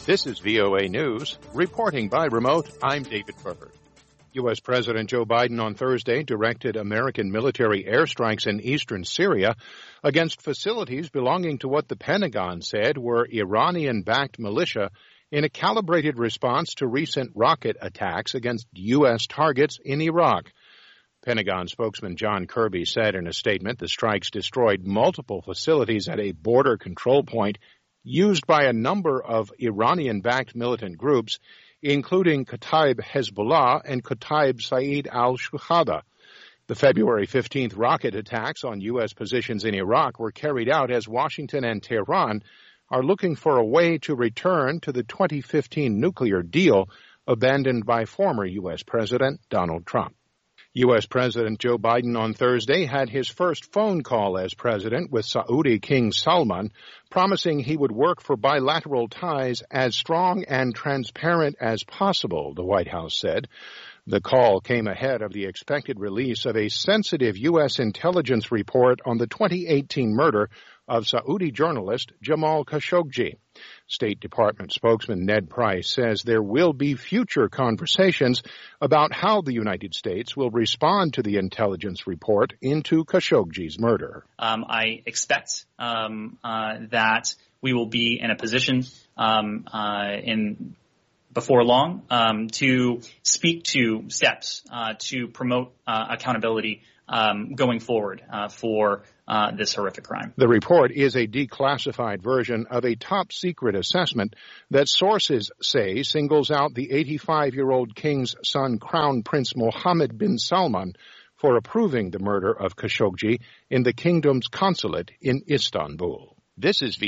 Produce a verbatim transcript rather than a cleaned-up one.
This is V O A News. Reporting by remote, I'm David Burford. U S. President Joe Biden on Thursday directed American military airstrikes in eastern Syria against facilities belonging to what the Pentagon said were Iranian-backed militia in a calibrated response to recent rocket attacks against U S targets in Iraq. Pentagon spokesman John Kirby said in a statement the strikes destroyed multiple facilities at a border control point used by a number of Iranian-backed militant groups, including Kataib Hezbollah and Kataib Saeed al-Shuhada. The February fifteenth rocket attacks on U S positions in Iraq were carried out as Washington and Tehran are looking for a way to return to the twenty fifteen nuclear deal abandoned by former U S. President Donald Trump. U S. President Joe Biden on Thursday had his first phone call as president with Saudi King Salman, promising he would work for bilateral ties as strong and transparent as possible, the White House said. The call came ahead of the expected release of a sensitive U S intelligence report on the twenty eighteen murder of Saudi journalist Jamal Khashoggi. State Department spokesman Ned Price says there will be future conversations about how the United States will respond to the intelligence report into Khashoggi's murder. Um, I expect um, uh, that we will be in a position um, uh, in before long um, to speak to steps uh, to promote uh, accountability um, going forward uh, for uh, this horrific crime. The report is a declassified version of a top-secret assessment that sources say singles out the eighty-five-year-old king's son, Crown Prince Mohammed bin Salman, for approving the murder of Khashoggi in the kingdom's consulate in Istanbul. This is